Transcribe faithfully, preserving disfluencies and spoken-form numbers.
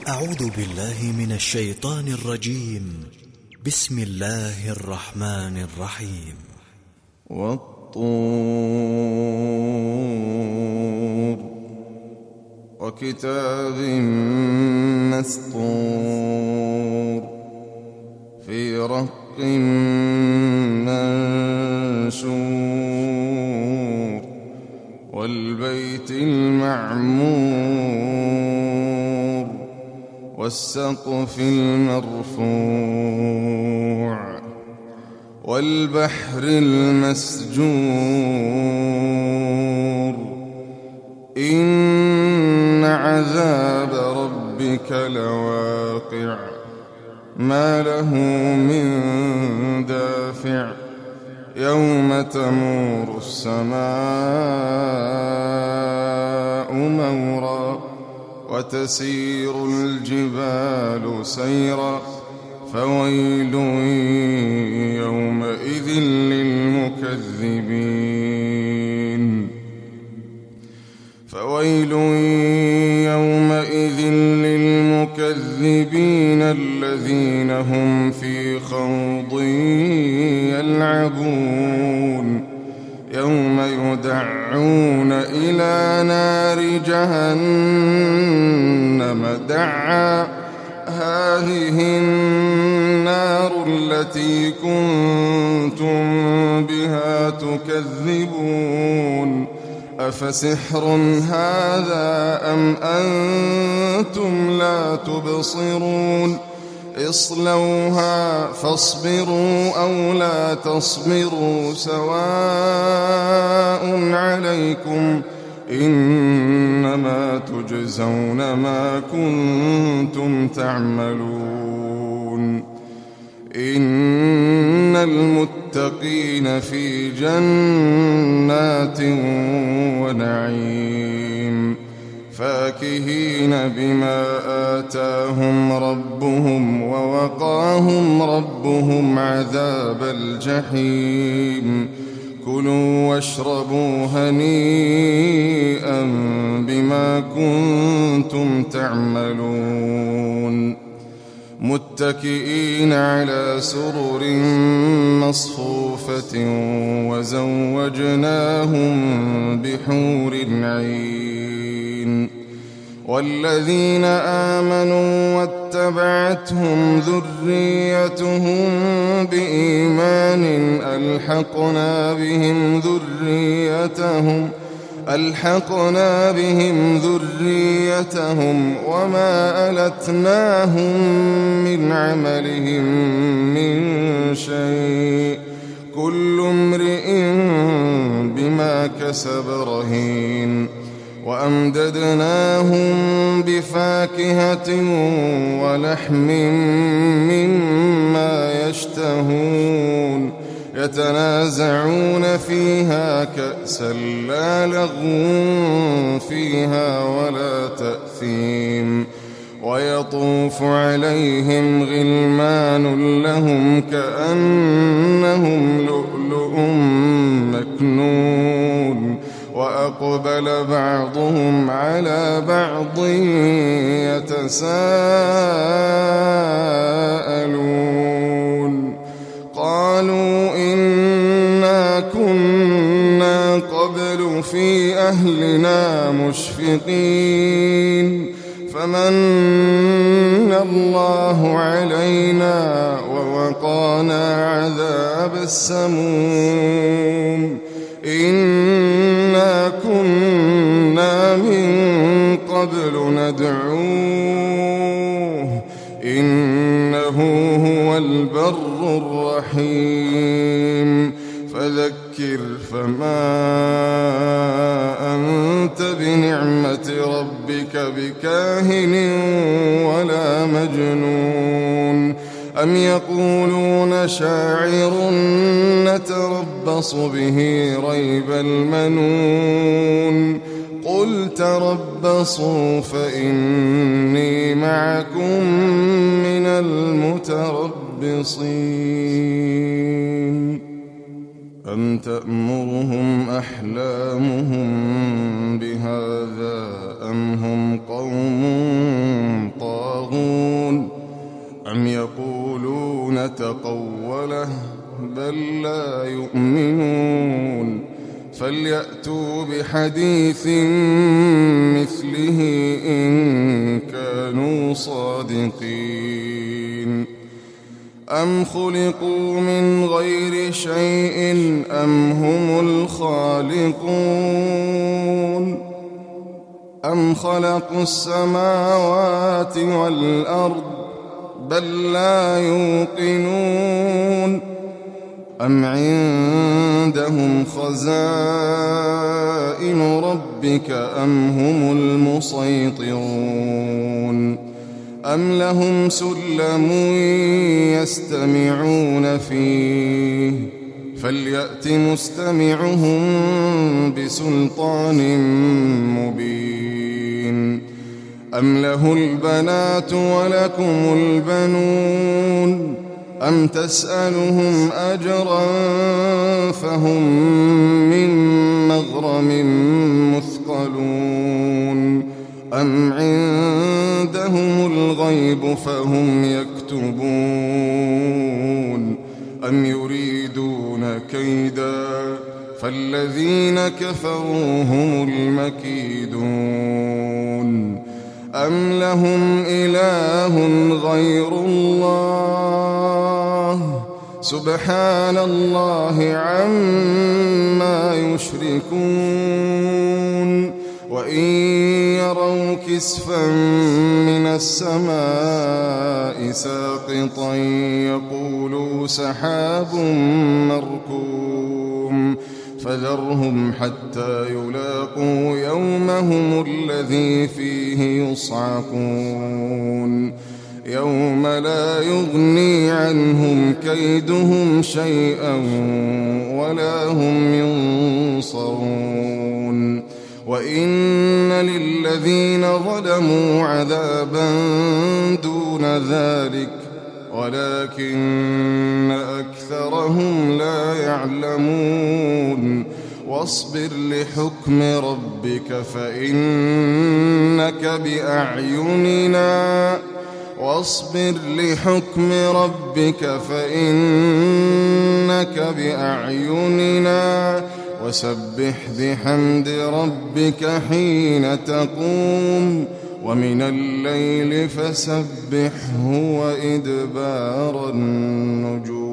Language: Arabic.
أعوذ بالله من الشيطان الرجيم. بسم الله الرحمن الرحيم. والطور وكتاب مسطور في رق منشور والبيت المعمور والسقف المرفوع والبحر المسجور إن عذاب ربك لواقع ما له من دافع يوم تمور السماء مورا وتسير الجبال سيرا فويل يومئذ للمكذبين فويل يومئذ للمكذبين الذين هم في خوض يلعبون يوم يدعون إلى نار جهنم دعا هذه النار التي كنتم بها تكذبون أفسحر هذا أم أنتم لا تبصرون اصلوها فاصبروا أو لا تصبروا سواء عليكم إنما تجزون ما كنتم تعملون إن المتقين في جنات ونعيم فاكهين بما آتاهم ربهم ووقاهم ربهم عذاب الجحيم كلوا واشربوا هنيئا بما كنتم تعملون متكئين على سرر مصفوفة وزوجناهم بحور عين والذين آمنوا واتبعتهم ذريتهم بإيمان ألحقنا بهم ذريتهم ألحقنا بهم ذريتهم وما ألتناهم من عملهم من شيء كل امرئ بما كسب رهين وأمددناهم بفاكهة ولحم مما يشتهون يتنازعون فيها كأسا لا لغو فيها ولا تأثيم ويطوف عليهم غلمان لهم كأنهم لؤلؤ مكنون وأقبل بعضهم على بعض يتساءلون قالوا إنا كنا قبل في أهلنا مشفقين فمن الله علينا ووقانا عذاب السموم إنا كنا من قبل ندعوه إنه هو البر الرحيم فذكر فما أنت بنعمة ربك بكاهن ولا مجنون أم يقولون شاعر نتربص به ريب المنون قل تربصوا فإني معكم من المتربصين أم تأمرهم أحلامهم بهذا أم هم قوم طاغون تقوله بل لا يؤمنون فليأتوا بحديث مثله إن كانوا صادقين أم خلقوا من غير شيء أم هم الخالقون أم خلقوا السماوات والأرض بل لا يوقنون أم عندهم خزائن ربك أم هم المسيطرون أم لهم سلم يستمعون فيه فليأت مستمعهم بسلطان مبين أم له البنات ولكم البنون أم تسألهم أجرا فهم من مغرم مثقلون أم عندهم الغيب فهم يكتبون أم يريدون كيدا فالذين كفروا هم المكيدون أم لهم إله غير الله سبحان الله عما يشركون وإن يروا كسفا من السماء ساقطا يقولوا سحاب مركوم فذرهم حتى يلاقوا يومهم الذي فيه يصعقون يوم لا يغني عنهم كيدهم شيئا ولا هم ينصرون وإن للذين ظلموا عذابا دون ذلك ولكن أكثرهم لا يعلمون واصبر لحكم ربك فإنك بأعيننا واصبر لحكم ربك فإنك بأعيننا وسبح بحمد ربك حين تقوم ومن الليل فسبحه وإدبار النجوم